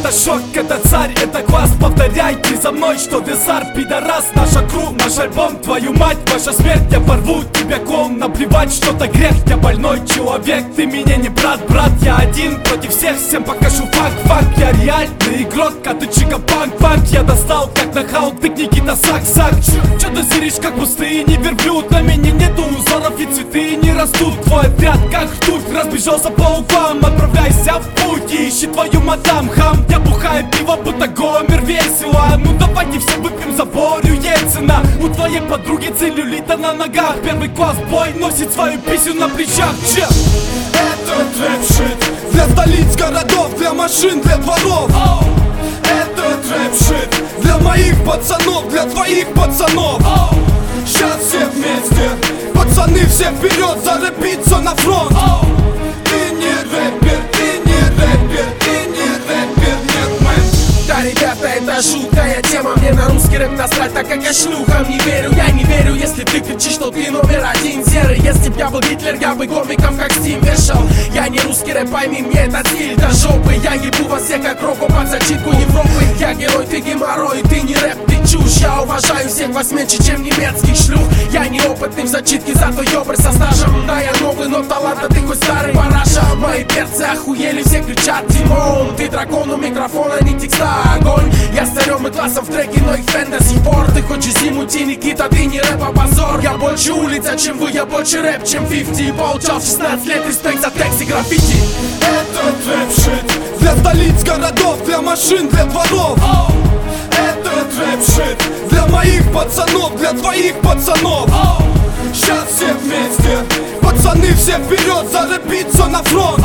Это шок, это царь, это класс. Повторяйте за мной, что ты зар, пидорас. Наша кру, наш альбом, твою мать, ваша смерть. Я порву тебя клоун, наплевать, что-то грех. Я больной человек, ты мне не брат, брат. Я один против всех, всем покажу факт. Я реальный игрок, а ты чика-панк. Я достал, как нахал, ты Никита Сак. Чё ты зыришь, как пустыни верблюд? На меня нету узоров и цветы не растут. Твой отряд, как ртуть, разбежался по углам. Отправляйся в путь и ищи твою мадам, хам. Я бухаю пиво, будто Гомер, весело. Ну давайте все выпьем за Борю Ельцина. У твоей подруги целлюлита на ногах. Первый класс бой носит свою писю на плечах. Чел, это трэп-шит для столиц, городов, для машин, для дворов. Это трэп-шит для моих пацанов, для твоих пацанов. Сейчас все вместе, пацаны, все вперед, зарэпиться на фронт. Ты не рэпер, ты не рэпер, ты не рэпер, нет, мэн. Да, ребята, это жуткая тема. Мне на русский рэп насрать, так как я шлюхам не верю. Я не верю, если ты кричишь, что ты номер один серый. Если б я был Гитлер, я бы комиков как Стим вешал. Я не русский рэп, пойми, мне этот стиль до жопы. Я ебу вас всех как року под зачитку Европы. Я герой, ты геморрой, ты не рэп, ты чушь. Я уважаю всех вас меньше, чем немецких шлюх. Я неопытный в зачитке, зато ёбры со стажем. Да, я новый, но талант, а ты хоть старый параша. Мои перцы охуели, все кричат Тимон. Ты дракон у микрофона, не текста, огонь. Я с царем и классом в треке, но их фэн до сих пор. Ты хочешь зиму, Никита, ты не рэп, а позор. Я больше улица, чем вы, я больше рэп, чем 50. Получал в 16 лет респект за текст и граффити. Это трэп-шит для столиц, городов, для машин, для дворов. Это трэп-шит для моих пацанов, для твоих пацанов. Сейчас все вместе, пацаны, все вперед, зарэпиться на фронт.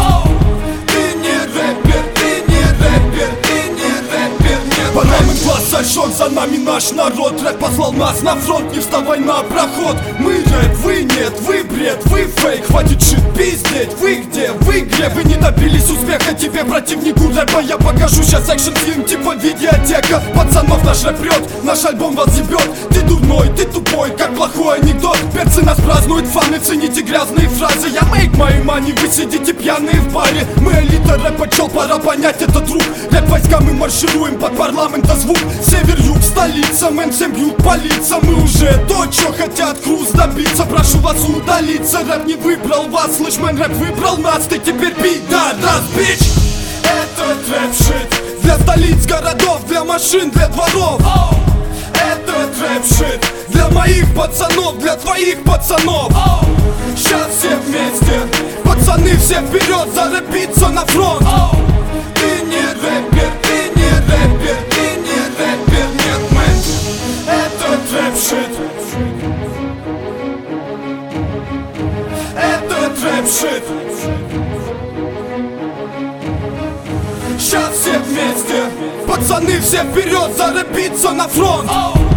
Ты не рэпер, ты не рэпер, ты не рэпер, нет. По нам и глаз сожжен, за нами наш народ. Рэп послал нас на фронт, не вставай на проход. Мы рэп, вы нет, вы бред, вы фейк. Хватит шит пиздеть, вы где, вы где? Вы не добились успеха, тебе противнику рэпа я покажу сейчас экшн-фильм типа видеотека. Пацанов наш рэп прет, наш альбом вас ебет. Ты дурной, ты тупой, как плохой анекдот. Перцы нас празднуют, фаны, цените грязные фразы. Я make my money, вы сидите пьяные в баре. Мы элита рэпа, чел, пора понять этот рук. Рэп войска, мы маршируем под парламента звук. Север-юг, столица, мэн, всем бьют по лицам. Мы уже то, чё хотят круз добиться. Прошу вас удалиться, рэп не выбрал вас. Слышь, мэн, рэп выбрал нас, ты теперь пидорас, бич. Это трэп-шит для столиц, городов, для машин, для дворов. Это трэп-шит для моих пацанов, для твоих пацанов. Сейчас все вместе, пацаны, все вперед, зарэпиться на фронт. Ты не рэпер, ты не рэпер, ты не рэпер, нет, мэн. Это трэп-шит. Это трэп-шит. Сейчас все вместе, пацаны, все вперед, зарэпиться на фронт.